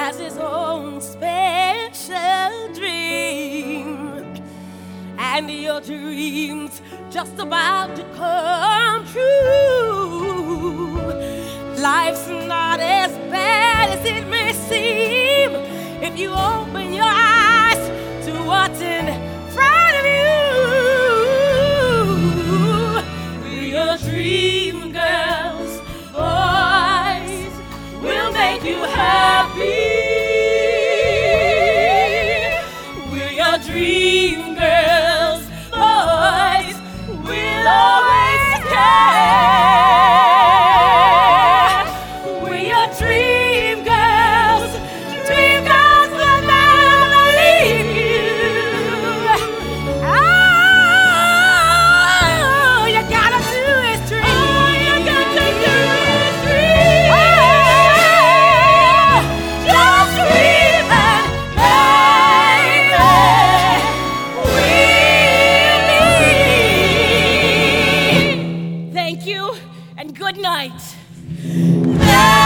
has his own special dream, and your dream's just about to come true. Life's not as bad as it may seem if you open your eyes to what's in front of you. We're your dream girls, boys, we'll make you happy. We're your dream girls, boys, we'll always care. We're your dream girls will never leave you. All you gotta do is dream. All you got to do is dream. Just dream and baby, we'll be. Thank you and good night.